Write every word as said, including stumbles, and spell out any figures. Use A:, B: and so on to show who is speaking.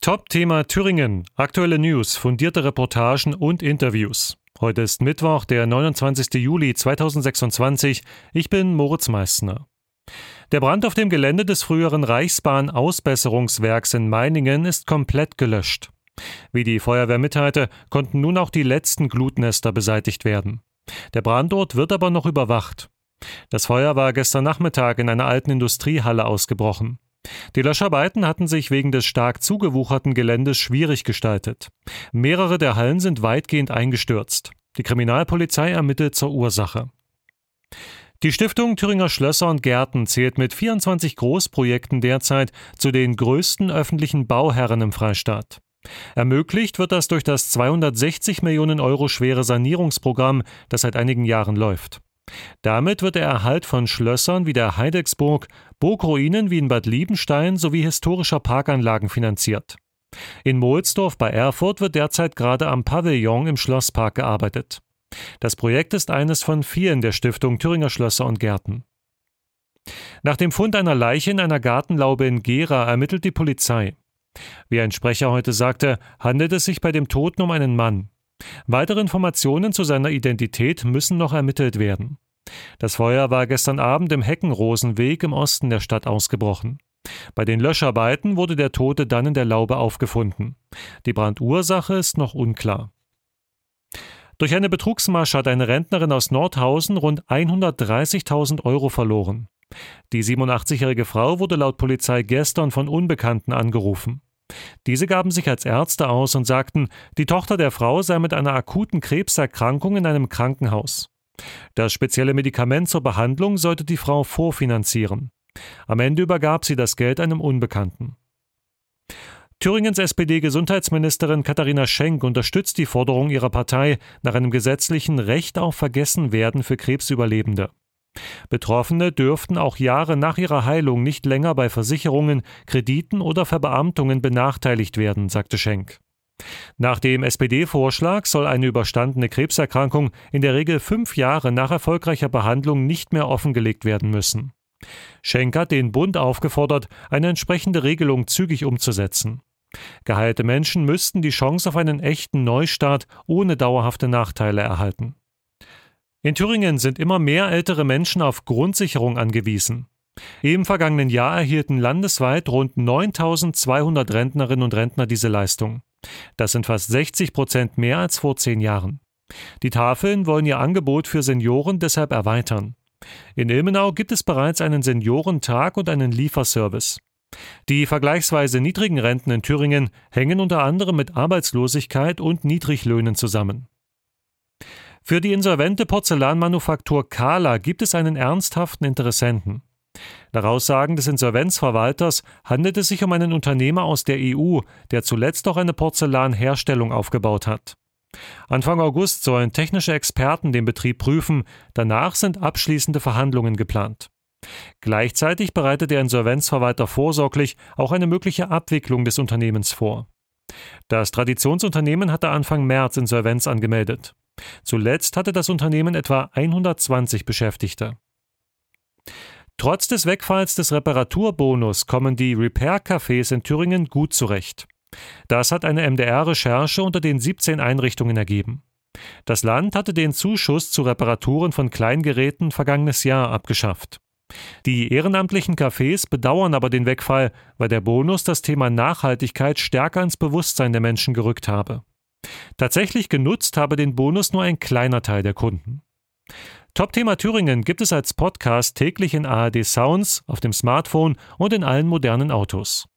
A: Top-Thema Thüringen. Aktuelle News, fundierte Reportagen und Interviews. Heute ist Mittwoch, der neunundzwanzigster Juli zweitausendsechsundzwanzig. Ich bin Moritz Meissner. Der Brand auf dem Gelände des früheren Reichsbahn-Ausbesserungswerks in Meiningen ist komplett gelöscht. Wie die Feuerwehr mitteilte, konnten nun auch die letzten Glutnester beseitigt werden. Der Brandort wird aber noch überwacht. Das Feuer war gestern Nachmittag in einer alten Industriehalle ausgebrochen. Die Löscharbeiten hatten sich wegen des stark zugewucherten Geländes schwierig gestaltet. Mehrere der Hallen sind weitgehend eingestürzt. Die Kriminalpolizei ermittelt zur Ursache. Die Stiftung Thüringer Schlösser und Gärten zählt mit vierundzwanzig Großprojekten derzeit zu den größten öffentlichen Bauherren im Freistaat. Ermöglicht wird das durch das zweihundertsechzig Millionen Euro schwere Sanierungsprogramm, das seit einigen Jahren läuft. Damit wird der Erhalt von Schlössern wie der Heidecksburg, Burgruinen wie in Bad Liebenstein sowie historischer Parkanlagen finanziert. In Mohlsdorf bei Erfurt wird derzeit gerade am Pavillon im Schlosspark gearbeitet. Das Projekt ist eines von vielen der Stiftung Thüringer Schlösser und Gärten. Nach dem Fund einer Leiche in einer Gartenlaube in Gera ermittelt die Polizei. Wie ein Sprecher heute sagte, handelt es sich bei dem Toten um einen Mann. Weitere Informationen zu seiner Identität müssen noch ermittelt werden. Das Feuer war gestern Abend im Heckenrosenweg im Osten der Stadt ausgebrochen. Bei den Löscharbeiten wurde der Tote dann in der Laube aufgefunden. Die Brandursache ist noch unklar. Durch eine Betrugsmasche hat eine Rentnerin aus Nordhausen rund hundertdreißigtausend Euro verloren. Die siebenundachtzigjährige Frau wurde laut Polizei gestern von Unbekannten angerufen. Diese gaben sich als Ärzte aus und sagten, die Tochter der Frau sei mit einer akuten Krebserkrankung in einem Krankenhaus. Das spezielle Medikament zur Behandlung sollte die Frau vorfinanzieren. Am Ende übergab sie das Geld einem Unbekannten. Thüringens S P D-Gesundheitsministerin Katharina Schenk unterstützt die Forderung ihrer Partei nach einem gesetzlichen Recht auf Vergessenwerden für Krebsüberlebende. Betroffene dürften auch Jahre nach ihrer Heilung nicht länger bei Versicherungen, Krediten oder Verbeamtungen benachteiligt werden, sagte Schenk. Nach dem S P D-Vorschlag soll eine überstandene Krebserkrankung in der Regel fünf Jahre nach erfolgreicher Behandlung nicht mehr offengelegt werden müssen. Schenk hat den Bund aufgefordert, eine entsprechende Regelung zügig umzusetzen. Geheilte Menschen müssten die Chance auf einen echten Neustart ohne dauerhafte Nachteile erhalten. In Thüringen sind immer mehr ältere Menschen auf Grundsicherung angewiesen. Im vergangenen Jahr erhielten landesweit rund neuntausendzweihundert Rentnerinnen und Rentner diese Leistung. Das sind fast sechzig Prozent mehr als vor zehn Jahren. Die Tafeln wollen ihr Angebot für Senioren deshalb erweitern. In Ilmenau gibt es bereits einen Seniorentag und einen Lieferservice. Die vergleichsweise niedrigen Renten in Thüringen hängen unter anderem mit Arbeitslosigkeit und Niedriglöhnen zusammen. Für die insolvente Porzellanmanufaktur Kahler gibt es einen ernsthaften Interessenten. Nach Aussagen des Insolvenzverwalters handelt es sich um einen Unternehmer aus der E U, der zuletzt auch eine Porzellanherstellung aufgebaut hat. Anfang August sollen technische Experten den Betrieb prüfen, danach sind abschließende Verhandlungen geplant. Gleichzeitig bereitet der Insolvenzverwalter vorsorglich auch eine mögliche Abwicklung des Unternehmens vor. Das Traditionsunternehmen hatte Anfang März Insolvenz angemeldet. Zuletzt hatte das Unternehmen etwa hundertzwanzig Beschäftigte. Trotz des Wegfalls des Reparaturbonus kommen die Repair-Cafés in Thüringen gut zurecht. Das hat eine M D R-Recherche unter den siebzehn Einrichtungen ergeben. Das Land hatte den Zuschuss zu Reparaturen von Kleingeräten vergangenes Jahr abgeschafft. Die ehrenamtlichen Cafés bedauern aber den Wegfall, weil der Bonus das Thema Nachhaltigkeit stärker ins Bewusstsein der Menschen gerückt habe. Tatsächlich genutzt habe den Bonus nur ein kleiner Teil der Kunden. Top-Thema Thüringen gibt es als Podcast täglich in A R D Sounds, auf dem Smartphone und in allen modernen Autos.